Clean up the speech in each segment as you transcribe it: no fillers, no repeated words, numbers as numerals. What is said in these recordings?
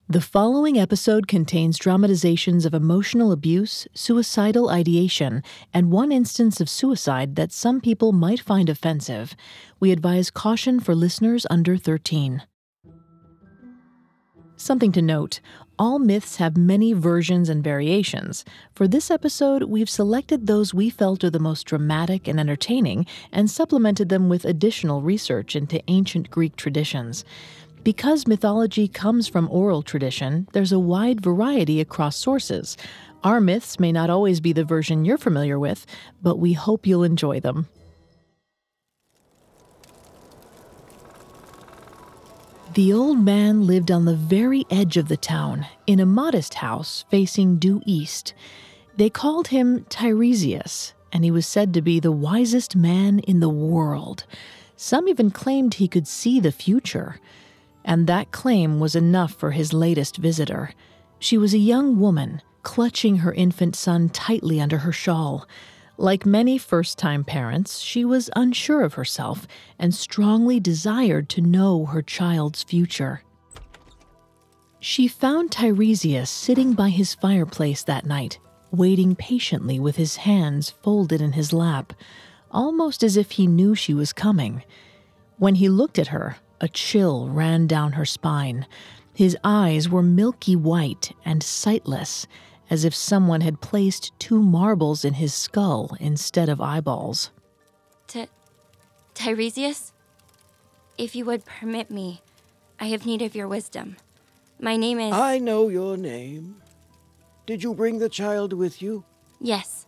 The following episode contains dramatizations of emotional abuse, suicidal ideation, and one instance of suicide that some people might find offensive. We advise caution for listeners under 13. Something to note, all myths have many versions and variations. For this episode, we've selected those we felt are the most dramatic and entertaining and supplemented them with additional research into ancient Greek traditions. Because mythology comes from oral tradition, there's a wide variety across sources. Our myths may not always be the version you're familiar with, but we hope you'll enjoy them. The old man lived on the very edge of the town, in a modest house facing due east. They called him Tiresias, and he was said to be the wisest man in the world. Some even claimed he could see the future. And that claim was enough for his latest visitor. She was a young woman, clutching her infant son tightly under her shawl. Like many first-time parents, she was unsure of herself and strongly desired to know her child's future. She found Tiresias sitting by his fireplace that night, waiting patiently with his hands folded in his lap, almost as if he knew she was coming. When he looked at her, a chill ran down her spine. His eyes were milky white and sightless, as if someone had placed two marbles in his skull instead of eyeballs. Tiresias? If you would permit me, I have need of your wisdom. My name is... I know your name. Did you bring the child with you? Yes.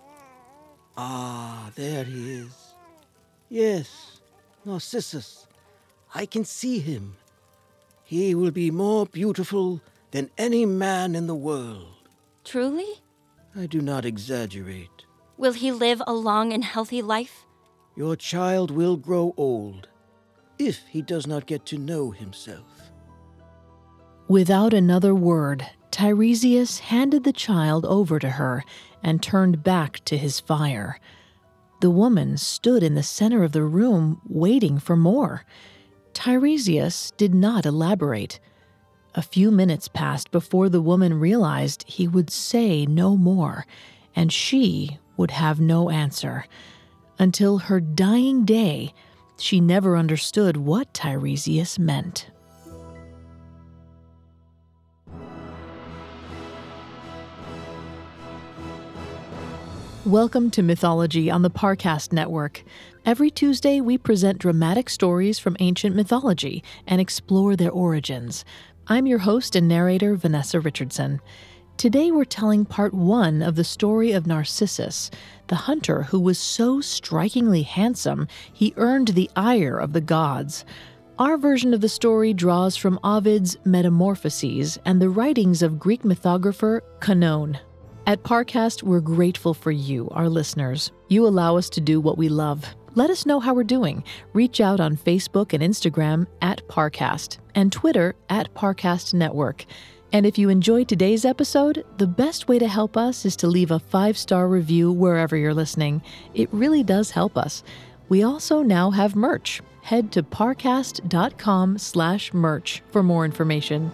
Ah, there he is. Yes, Narcissus. I can see him. He will be more beautiful than any man in the world. Truly? I do not exaggerate. Will he live a long and healthy life? Your child will grow old, if he does not get to know himself. Without another word, Tiresias handed the child over to her and turned back to his fire. The woman stood in the center of the room, waiting for more. Tiresias did not elaborate. A few minutes passed before the woman realized he would say no more, and she would have no answer. Until her dying day, she never understood what Tiresias meant. Welcome to Mythology on the Parcast Network. Every Tuesday, we present dramatic stories from ancient mythology and explore their origins. I'm your host and narrator, Vanessa Richardson. Today, we're telling part 1 of the story of Narcissus, the hunter who was so strikingly handsome, he earned the ire of the gods. Our version of the story draws from Ovid's Metamorphoses and the writings of Greek mythographer Canon. At Parcast, we're grateful for you, our listeners. You allow us to do what we love. Let us know how we're doing. Reach out on Facebook and Instagram at Parcast and Twitter at Parcast Network. And if you enjoyed today's episode, the best way to help us is to leave a 5-star review wherever you're listening. It really does help us. We also now have merch. Head to parcast.com/merch for more information.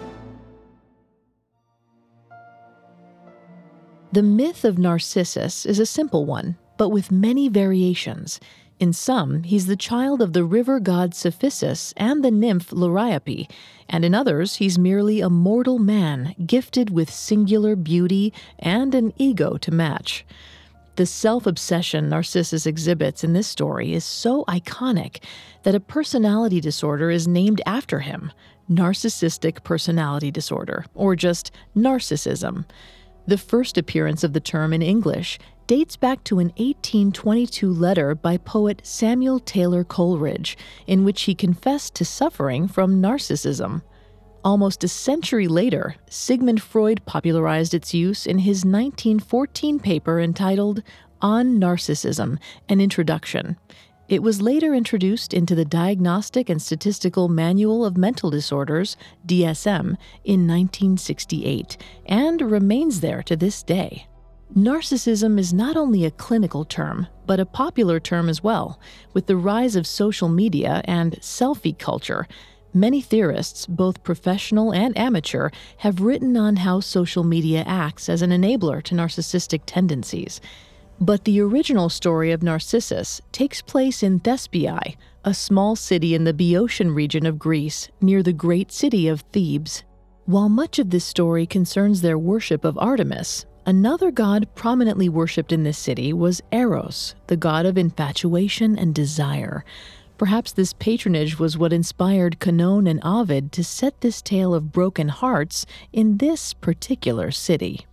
The myth of Narcissus is a simple one, but with many variations. In some, he's the child of the river god Cephissus and the nymph Liriope, and in others, he's merely a mortal man gifted with singular beauty and an ego to match. The self-obsession Narcissus exhibits in this story is so iconic that a personality disorder is named after him, narcissistic personality disorder, or just narcissism. The first appearance of the term in English dates back to an 1822 letter by poet Samuel Taylor Coleridge, in which he confessed to suffering from narcissism. Almost a century later, Sigmund Freud popularized its use in his 1914 paper entitled On Narcissism, An Introduction. It was later introduced into the Diagnostic and Statistical Manual of Mental Disorders, DSM, in 1968, and remains there to this day. Narcissism is not only a clinical term, but a popular term as well. With the rise of social media and selfie culture, Many theorists, both professional and amateur, have written on how social media acts as an enabler to narcissistic tendencies. But the original story of Narcissus takes place in Thespiae, a small city in the Boeotian region of Greece, near the great city of Thebes. While much of this story concerns their worship of Artemis, another god prominently worshipped in this city was Eros, the god of infatuation and desire. Perhaps this patronage was what inspired Canon and Ovid to set this tale of broken hearts in this particular city.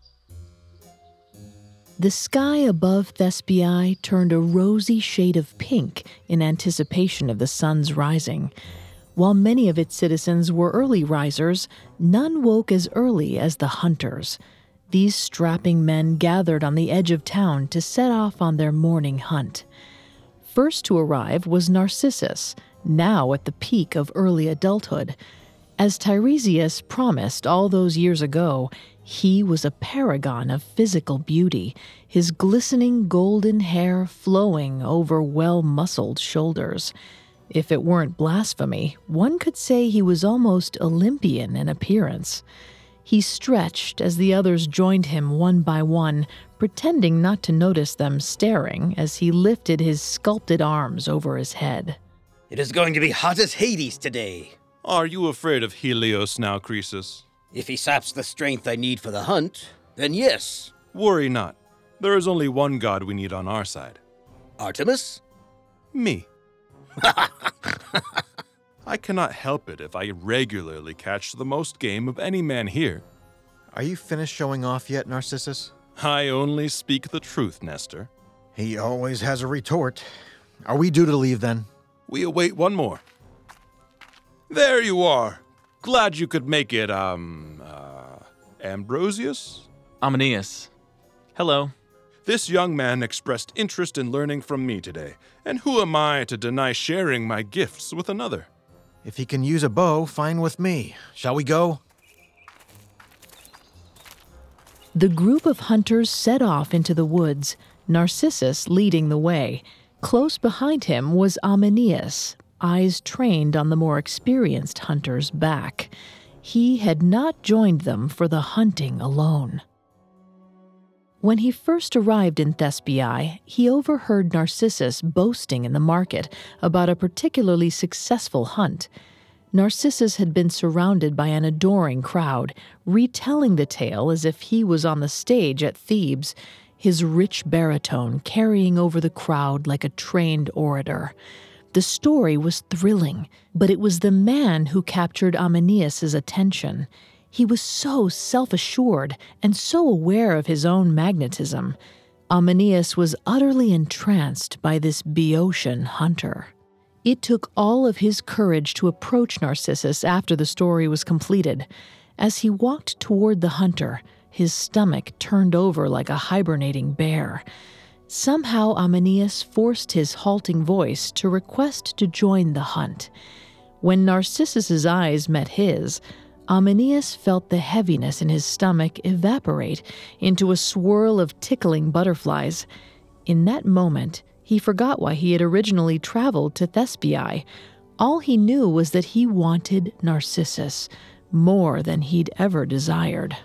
The sky above Thespiae turned a rosy shade of pink in anticipation of the sun's rising. While many of its citizens were early risers, none woke as early as the hunters. These strapping men gathered on the edge of town to set off on their morning hunt. First to arrive was Narcissus, now at the peak of early adulthood. As Tiresias promised all those years ago, he was a paragon of physical beauty, his glistening golden hair flowing over well-muscled shoulders. If it weren't blasphemy, one could say he was almost Olympian in appearance. He stretched as the others joined him one by one, pretending not to notice them staring as he lifted his sculpted arms over his head. It is going to be hot as Hades today. Are you afraid of Helios now, Croesus? If he saps the strength I need for the hunt, then yes. Worry not. There is only one god we need on our side. Artemis? Me. I cannot help it if I regularly catch the most game of any man here. Are you finished showing off yet, Narcissus? I only speak the truth, Nestor. He always has a retort. Are we due to leave then? We await one more. There you are. Glad you could make it, Ambrosius? Amanias. Hello. This young man expressed interest in learning from me today, and who am I to deny sharing my gifts with another? If he can use a bow, fine with me. Shall we go? The group of hunters set off into the woods, Narcissus leading the way. Close behind him was Amanias, eyes trained on the more experienced hunter's back. He had not joined them for the hunting alone. When he first arrived in Thespiae, he overheard Narcissus boasting in the market about a particularly successful hunt. Narcissus had been surrounded by an adoring crowd, retelling the tale as if he was on the stage at Thebes, his rich baritone carrying over the crowd like a trained orator. The story was thrilling, but it was the man who captured Amanias' attention. He was so self-assured and so aware of his own magnetism. Amanias was utterly entranced by this Boeotian hunter. It took all of his courage to approach Narcissus after the story was completed. As he walked toward the hunter, his stomach turned over like a hibernating bear. Somehow Amanias forced his halting voice to request to join the hunt. When Narcissus's eyes met his, Amanias felt the heaviness in his stomach evaporate into a swirl of tickling butterflies. In that moment, he forgot why he had originally traveled to Thespiae. All he knew was that he wanted Narcissus more than he'd ever desired.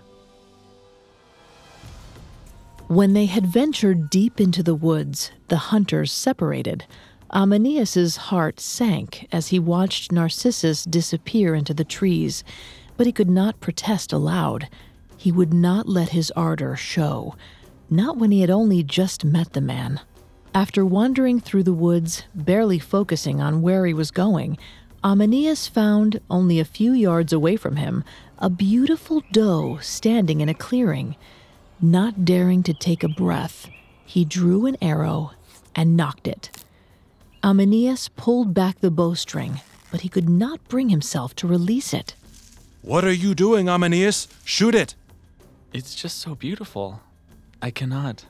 When they had ventured deep into the woods, the hunters separated. Amanias' heart sank as he watched Narcissus disappear into the trees, but he could not protest aloud. He would not let his ardor show, not when he had only just met the man. After wandering through the woods, barely focusing on where he was going, Amanias found, only a few yards away from him, a beautiful doe standing in a clearing. Not daring to take a breath, he drew an arrow and nocked it. Amanias pulled back the bowstring, but he could not bring himself to release it. What are you doing, Amanias? Shoot it! It's just so beautiful. I cannot.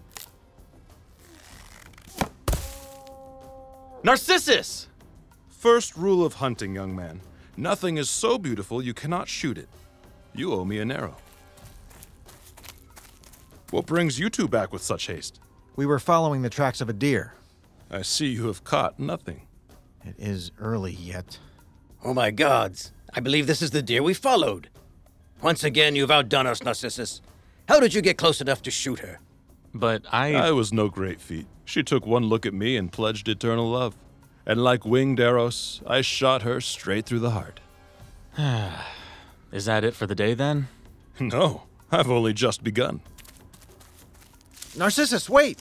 Narcissus! First rule of hunting, young man. Nothing is so beautiful you cannot shoot it. You owe me an arrow. What brings you two back with such haste? We were following the tracks of a deer. I see you have caught nothing. It is early yet. Oh my gods, I believe this is the deer we followed. Once again, you've outdone us, Narcissus. How did you get close enough to shoot her? But I was no great feat. She took one look at me and pledged eternal love. And like winged Eros, I shot her straight through the heart. Is that it for the day then? No, I've only just begun. Narcissus, wait!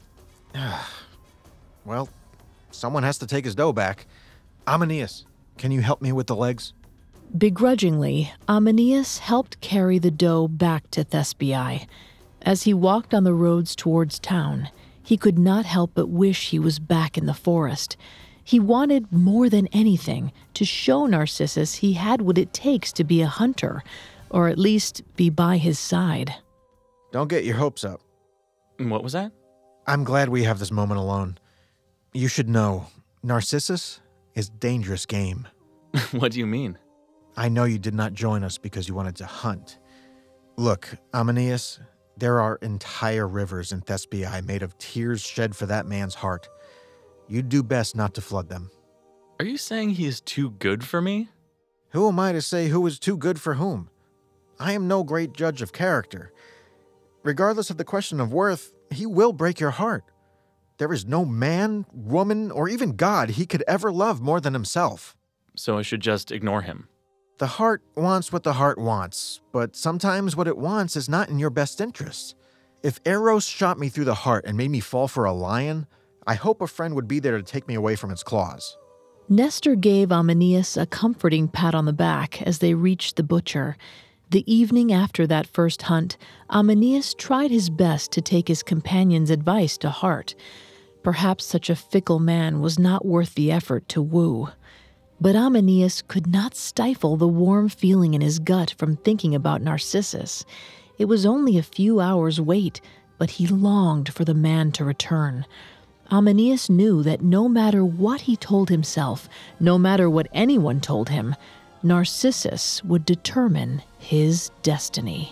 Well, someone has to take his dough back. Amanias, can you help me with the legs? Begrudgingly, Amanias helped carry the dough back to Thespiae. As he walked on the roads towards town, he could not help but wish he was back in the forest. He wanted more than anything to show Narcissus he had what it takes to be a hunter, or at least be by his side. Don't get your hopes up. What was that? I'm glad we have this moment alone. You should know, Narcissus is dangerous game. What do you mean? I know you did not join us because you wanted to hunt. Look, Amanias, there are entire rivers in Thespiae made of tears shed for that man's heart. You'd do best not to flood them. Are you saying he is too good for me? Who am I to say who is too good for whom? I am no great judge of character. Regardless of the question of worth, he will break your heart. There is no man, woman, or even God he could ever love more than himself. So I should just ignore him. The heart wants what the heart wants, but sometimes what it wants is not in your best interests. If Eros shot me through the heart and made me fall for a lion, I hope a friend would be there to take me away from its claws. Nestor gave Amanias a comforting pat on the back as they reached the butcher. The evening after that first hunt, Amanias tried his best to take his companion's advice to heart. Perhaps such a fickle man was not worth the effort to woo. But Amanias could not stifle the warm feeling in his gut from thinking about Narcissus. It was only a few hours' wait, but he longed for the man to return. Amanias knew that no matter what he told himself, no matter what anyone told him, Narcissus would determine his destiny.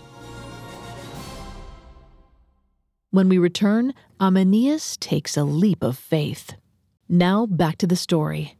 When we return, Amanias takes a leap of faith. Now back to the story.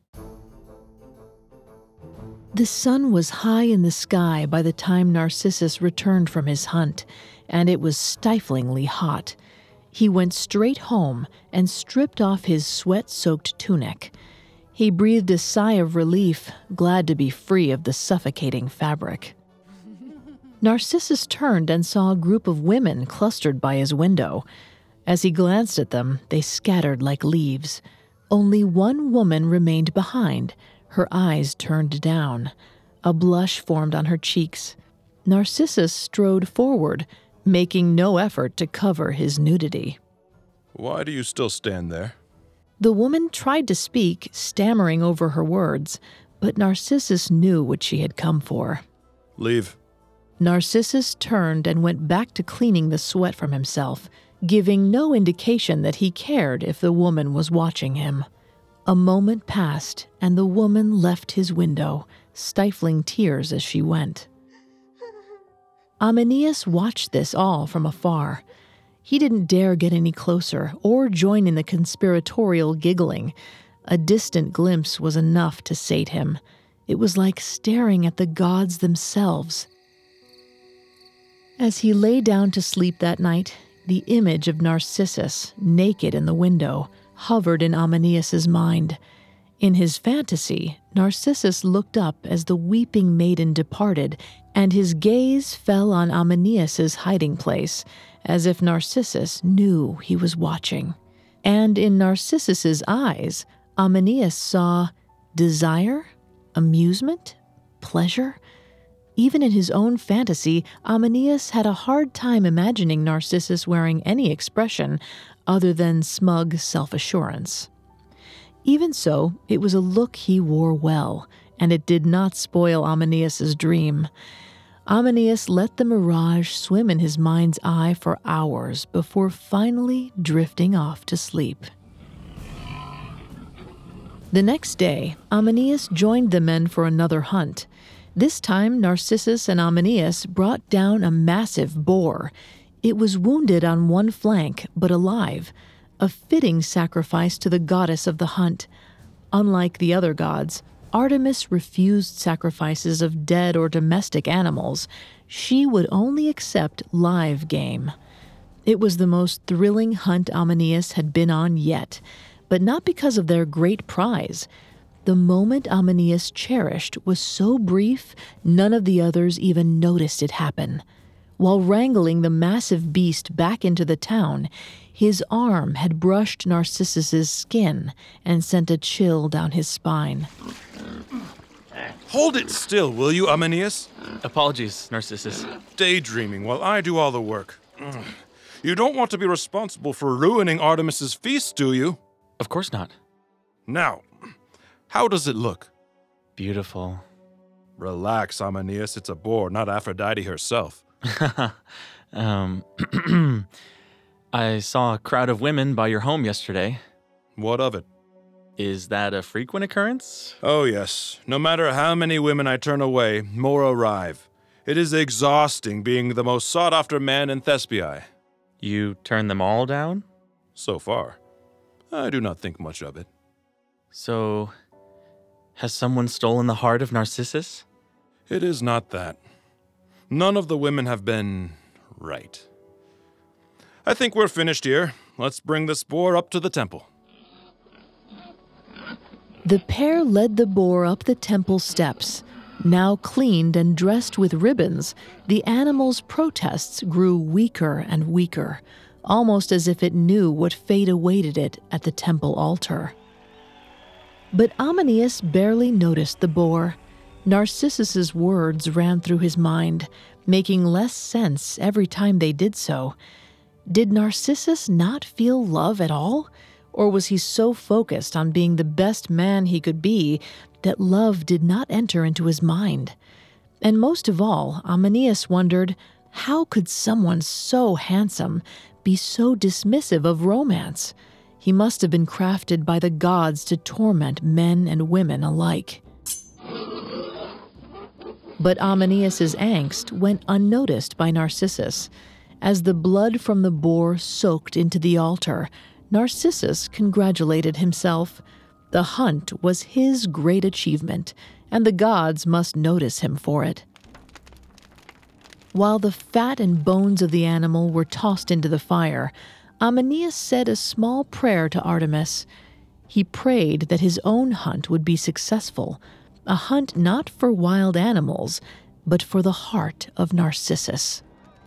The sun was high in the sky by the time Narcissus returned from his hunt, and it was stiflingly hot. He went straight home and stripped off his sweat-soaked tunic. He breathed a sigh of relief, glad to be free of the suffocating fabric. Narcissus turned and saw a group of women clustered by his window. As he glanced at them, they scattered like leaves. Only one woman remained behind, her eyes turned down. A blush formed on her cheeks. Narcissus strode forward, making no effort to cover his nudity. Why do you still stand there? The woman tried to speak, stammering over her words, but Narcissus knew what she had come for. Leave. Narcissus turned and went back to cleaning the sweat from himself, giving no indication that he cared if the woman was watching him. A moment passed, and the woman left his window, stifling tears as she went. Amanias watched this all from afar. He didn't dare get any closer or join in the conspiratorial giggling. A distant glimpse was enough to sate him. It was like staring at the gods themselves. As he lay down to sleep that night, the image of Narcissus, naked in the window, hovered in Amanias' mind. In his fantasy, Narcissus looked up as the weeping maiden departed, and his gaze fell on Amanias' hiding place, as if Narcissus knew he was watching. And in Narcissus' eyes, Amanias saw desire, amusement, pleasure. Even in his own fantasy, Amanias had a hard time imagining Narcissus wearing any expression other than smug self-assurance. Even so, it was a look he wore well, and it did not spoil Amanias' dream. Amanias let the mirage swim in his mind's eye for hours before finally drifting off to sleep. The next day, Amanias joined the men for another hunt. This time, Narcissus and Amanias brought down a massive boar. It was wounded on one flank, but alive, a fitting sacrifice to the goddess of the hunt. Unlike the other gods, Artemis refused sacrifices of dead or domestic animals. She would only accept live game. It was the most thrilling hunt Amanias had been on yet, but not because of their great prize. The moment Amanias cherished was so brief, none of the others even noticed it happen. While wrangling the massive beast back into the town, his arm had brushed Narcissus's skin and sent a chill down his spine. Hold it still, will you, Amanias? Apologies, Narcissus. Daydreaming while I do all the work. You don't want to be responsible for ruining Artemis's feast, do you? Of course not. Now, how does it look? Beautiful. Relax, Amanias. It's a boar, not Aphrodite herself. I saw a crowd of women by your home yesterday. What of it? Is that a frequent occurrence? Oh, yes. No matter how many women I turn away, more arrive. It is exhausting being the most sought-after man in Thespiae. You turn them all down? So far. I do not think much of it. So, has someone stolen the heart of Narcissus? It is not that. None of the women have been right. I think we're finished here. Let's bring this boar up to the temple. The pair led the boar up the temple steps. Now cleaned and dressed with ribbons, the animal's protests grew weaker and weaker, almost as if it knew what fate awaited it at the temple altar. But Amanias barely noticed the boar. Narcissus's words ran through his mind, making less sense every time they did so. Did Narcissus not feel love at all? Or was he so focused on being the best man he could be that love did not enter into his mind? And most of all, Amanias wondered, how could someone so handsome be so dismissive of romance? He must have been crafted by the gods to torment men and women alike. But Amanias's angst went unnoticed by Narcissus. As the blood from the boar soaked into the altar, Narcissus congratulated himself. The hunt was his great achievement, and the gods must notice him for it. While the fat and bones of the animal were tossed into the fire, Amanias said a small prayer to Artemis. He prayed that his own hunt would be successful, a hunt not for wild animals, but for the heart of Narcissus.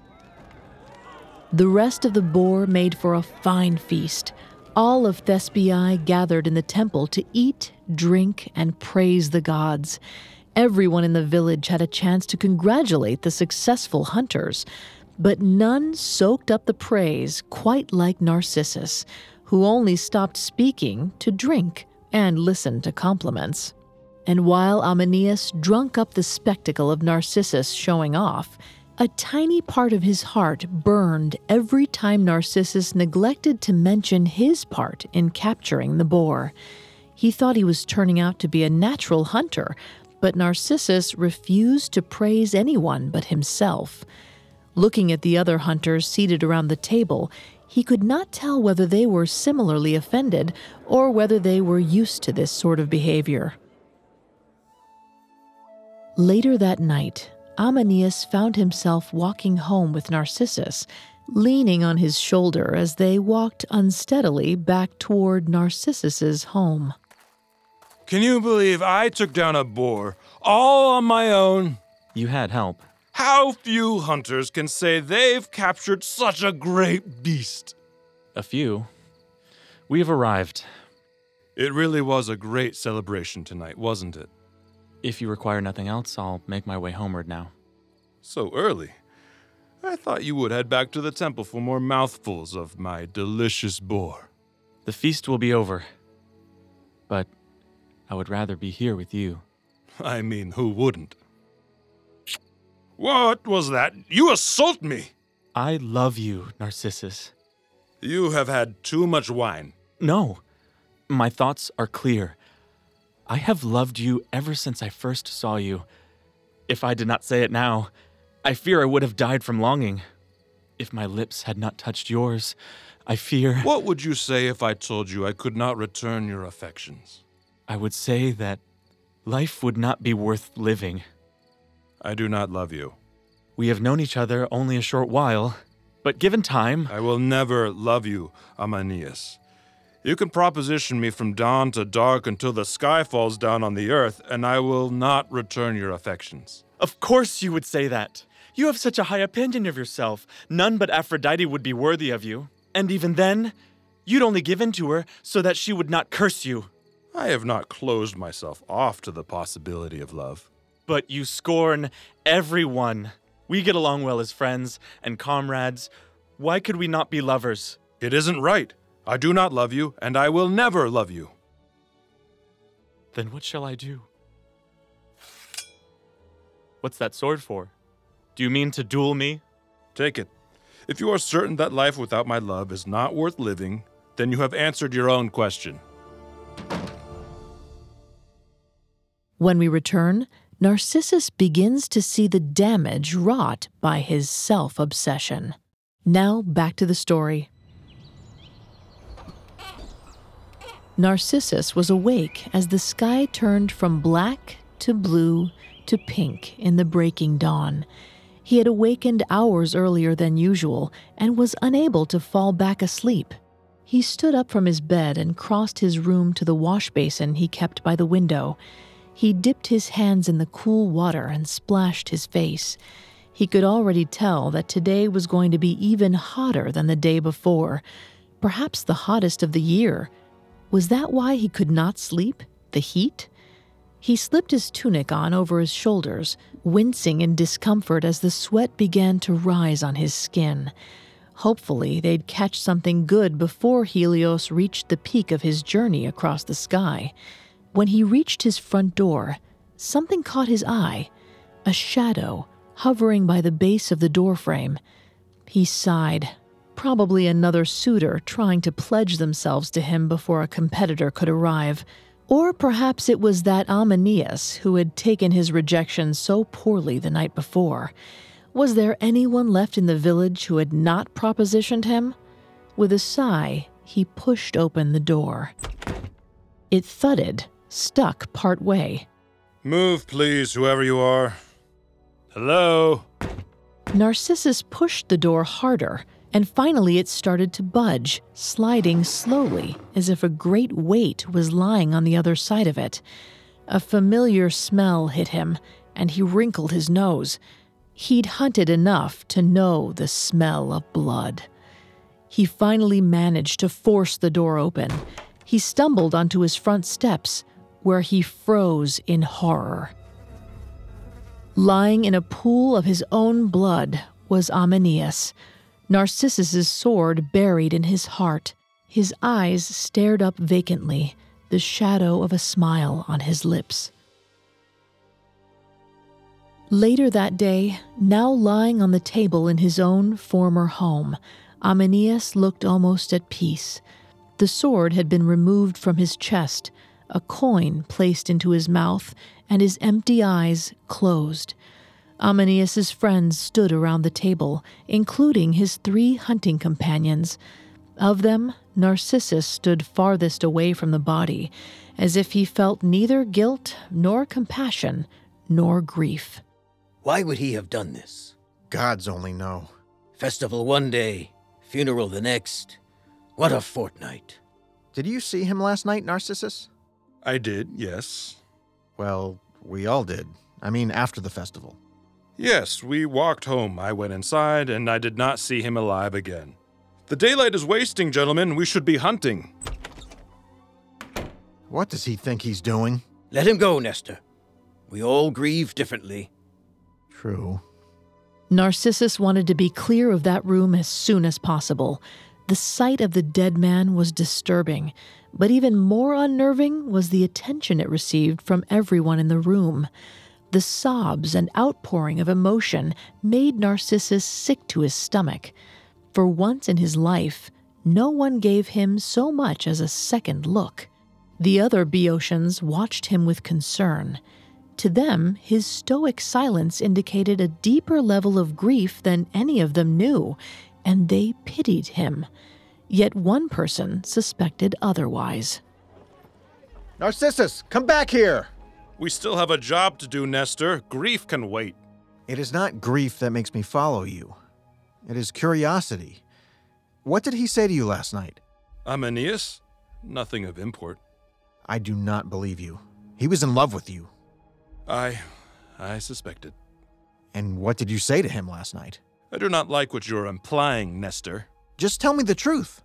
The rest of the boar made for a fine feast. All of Thespiae gathered in the temple to eat, drink, and praise the gods. Everyone in the village had a chance to congratulate the successful hunters, but none soaked up the praise quite like Narcissus, who only stopped speaking to drink and listen to compliments. And while Amanias drunk up the spectacle of Narcissus showing off, a tiny part of his heart burned every time Narcissus neglected to mention his part in capturing the boar. He thought he was turning out to be a natural hunter, but Narcissus refused to praise anyone but himself. Looking at the other hunters seated around the table, he could not tell whether they were similarly offended or whether they were used to this sort of behavior. Later that night, Amanias found himself walking home with Narcissus, leaning on his shoulder as they walked unsteadily back toward Narcissus's home. Can you believe I took down a boar all on my own? You had help. How few hunters can say they've captured such a great beast? A few. We have arrived. It really was a great celebration tonight, wasn't it? If you require nothing else, I'll make my way homeward now. So early. I thought you would head back to the temple for more mouthfuls of my delicious boar. The feast will be over, but I would rather be here with you. I mean, who wouldn't? What was that? You assault me! I love you, Narcissus. You have had too much wine. No, my thoughts are clear. I have loved you ever since I first saw you. If I did not say it now, I fear I would have died from longing. If my lips had not touched yours, I fear... What would you say if I told you I could not return your affections? I would say that life would not be worth living. I do not love you. We have known each other only a short while, but given time, I will never love you, Amanias. You can proposition me from dawn to dark until the sky falls down on the earth, and I will not return your affections. of course you would say that. You have such a high opinion of yourself. None but Aphrodite would be worthy of you. And even then, you'd only give in to her so that she would not curse you. I have not closed myself off to the possibility of love. But you scorn everyone. We get along well as friends and comrades. Why could we not be lovers? It isn't right. I do not love you, and I will never love you. Then what shall I do? What's that sword for? Do you mean to duel me? Take it. If you are certain that life without my love is not worth living, then you have answered your own question. When we return, Narcissus begins to see the damage wrought by his self-obsession. Now back to the story. Narcissus was awake as the sky turned from black to blue to pink in the breaking dawn. He had awakened hours earlier than usual and was unable to fall back asleep. He stood up from his bed and crossed his room to the wash basin he kept by the window. He dipped his hands in the cool water and splashed his face. He could already tell that today was going to be even hotter than the day before, perhaps the hottest of the year. Was that why he could not sleep? The heat? He slipped his tunic on over his shoulders, wincing in discomfort as the sweat began to rise on his skin. Hopefully, they'd catch something good before Helios reached the peak of his journey across the sky. When he reached his front door, something caught his eye, a shadow hovering by the base of the doorframe. He sighed. Probably another suitor trying to pledge themselves to him before a competitor could arrive. Or perhaps it was that Amanias who had taken his rejection so poorly the night before. Was there anyone left in the village who had not propositioned him? With a sigh, he pushed open the door. It thudded, stuck part way. Move, please, whoever you are. Hello? Narcissus pushed the door harder, and finally it started to budge, sliding slowly, as if a great weight was lying on the other side of it. A familiar smell hit him, and he wrinkled his nose. He'd hunted enough to know the smell of blood. He finally managed to force the door open. He stumbled onto his front steps, where he froze in horror. Lying in a pool of his own blood was Amanias, Narcissus's sword buried in his heart. His eyes stared up vacantly, the shadow of a smile on his lips. Later that day, now lying on the table in his own former home, Amanias looked almost at peace. The sword had been removed from his chest, a coin placed into his mouth, and his empty eyes closed. Amanias's friends stood around the table, including his 3 hunting companions. Of them, Narcissus stood farthest away from the body, as if he felt neither guilt, nor compassion, nor grief. Why would he have done this? Gods only know. Festival one day, funeral the next. What a fortnight. Did you see him last night, Narcissus? I did, yes. Well, we all did. I mean, after the festival. Yes, we walked home. I went inside, and I did not see him alive again. The daylight is wasting, gentlemen. We should be hunting. What does he think he's doing? Let him go, Nestor. We all grieve differently. True. Narcissus wanted to be clear of that room as soon as possible. The sight of the dead man was disturbing, but even more unnerving was the attention it received from everyone in the room. The sobs and outpouring of emotion made Narcissus sick to his stomach. For once in his life, no one gave him so much as a second look. The other Boeotians watched him with concern. To them, his stoic silence indicated a deeper level of grief than any of them knew, and they pitied him. Yet one person suspected otherwise. Narcissus, come back here! We still have a job to do, Nestor. Grief can wait. It is not grief that makes me follow you. It is curiosity. What did he say to you last night? Amanias? Nothing of import. I do not believe you. He was in love with you. I suspected. And what did you say to him last night? I do not like what you're implying, Nestor. Just tell me the truth.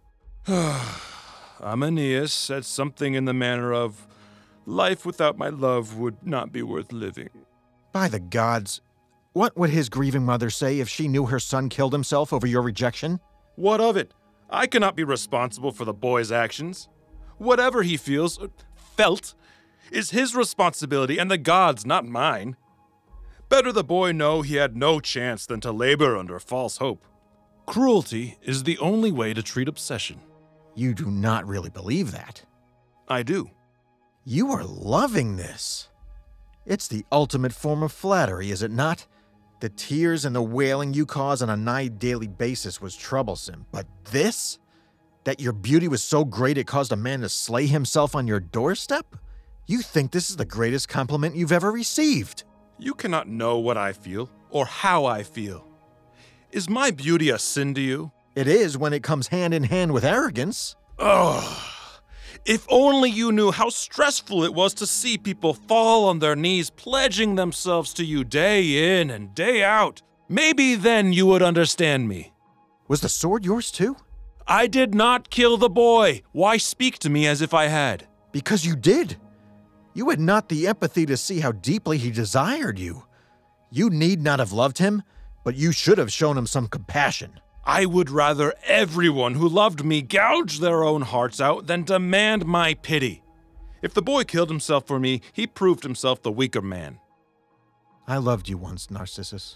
Amanias said something in the manner of, life without my love would not be worth living. By the gods, what would his grieving mother say if she knew her son killed himself over your rejection? What of it? I cannot be responsible for the boy's actions. Whatever he felt, is his responsibility and the gods, not mine. Better the boy know he had no chance than to labor under false hope. Cruelty is the only way to treat obsession. You do not really believe that. I do. You are loving this. It's the ultimate form of flattery, is it not? The tears and the wailing you cause on a nigh daily basis was troublesome, but this? That your beauty was so great it caused a man to slay himself on your doorstep? You think this is the greatest compliment you've ever received. You cannot know what I feel, or how I feel. Is my beauty a sin to you? It is when it comes hand in hand with arrogance. Ugh. If only you knew how stressful it was to see people fall on their knees, pledging themselves to you day in and day out. Maybe then you would understand me. Was the sword yours too? I did not kill the boy. Why speak to me as if I had? Because you did. You had not the empathy to see how deeply he desired you. You need not have loved him, but you should have shown him some compassion. I would rather everyone who loved me gouge their own hearts out than demand my pity. If the boy killed himself for me, he proved himself the weaker man. I loved you once, Narcissus.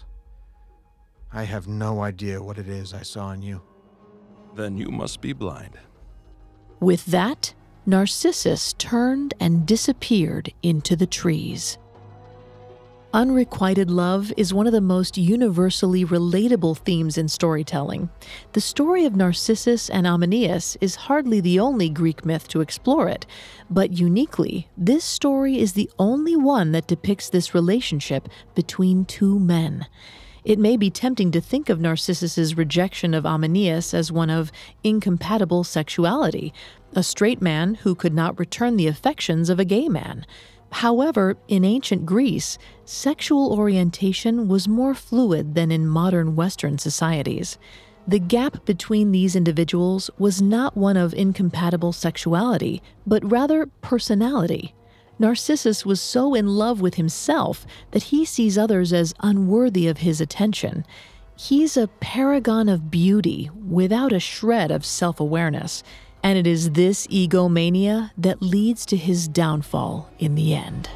I have no idea what it is I saw in you. Then you must be blind. With that, Narcissus turned and disappeared into the trees. Unrequited love is one of the most universally relatable themes in storytelling. The story of Narcissus and Amanias is hardly the only Greek myth to explore it, but uniquely, this story is the only one that depicts this relationship between two men. It may be tempting to think of Narcissus's rejection of Amanias as one of incompatible sexuality, a straight man who could not return the affections of a gay man. However, in ancient Greece, sexual orientation was more fluid than in modern Western societies. The gap between these individuals was not one of incompatible sexuality, but rather personality. Narcissus was so in love with himself that he sees others as unworthy of his attention. He's a paragon of beauty without a shred of self-awareness. And it is this egomania that leads to his downfall in the end.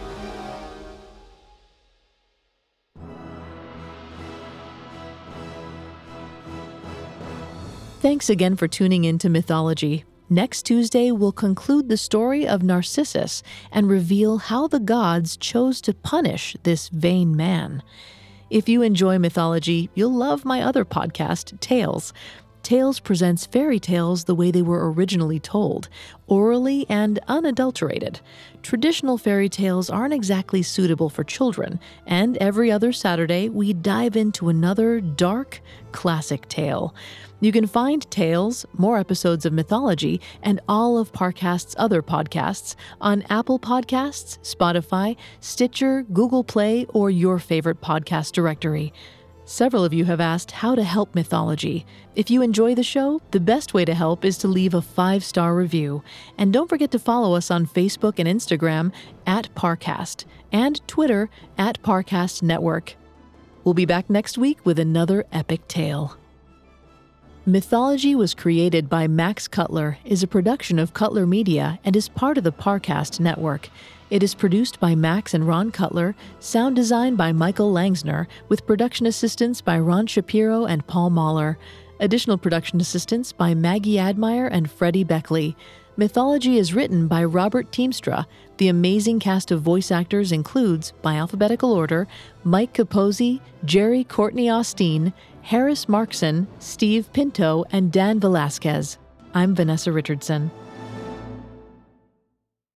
Thanks again for tuning in to Mythology. Next Tuesday, we'll conclude the story of Narcissus and reveal how the gods chose to punish this vain man. If you enjoy mythology, you'll love my other podcast, Tales. Tales presents fairy tales the way they were originally told, orally and unadulterated. Traditional fairy tales aren't exactly suitable for children, and every other Saturday we dive into another dark, classic tale. You can find Tales, more episodes of Mythology, and all of Parcast's other podcasts on Apple Podcasts, Spotify, Stitcher, Google Play, or your favorite podcast directory. Several of you have asked how to help Mythology. If you enjoy the show, the best way to help is to leave a 5-star review. And don't forget to follow us on Facebook and Instagram @Parcast and Twitter @Parcast Network. We'll be back next week with another epic tale. Mythology was created by Max Cutler, is a production of Cutler Media, and is part of the Parcast Network. It is produced by Max and Ron Cutler, sound design by Michael Langsner, with production assistance by Ron Shapiro and Paul Mahler. Additional production assistance by Maggie Admire and Freddie Beckley. Mythology is written by Robert Teamstra. The amazing cast of voice actors includes, by alphabetical order, Mike Capozzi, Jerry Courtney Austin, Harris Markson, Steve Pinto, and Dan Velasquez. I'm Vanessa Richardson.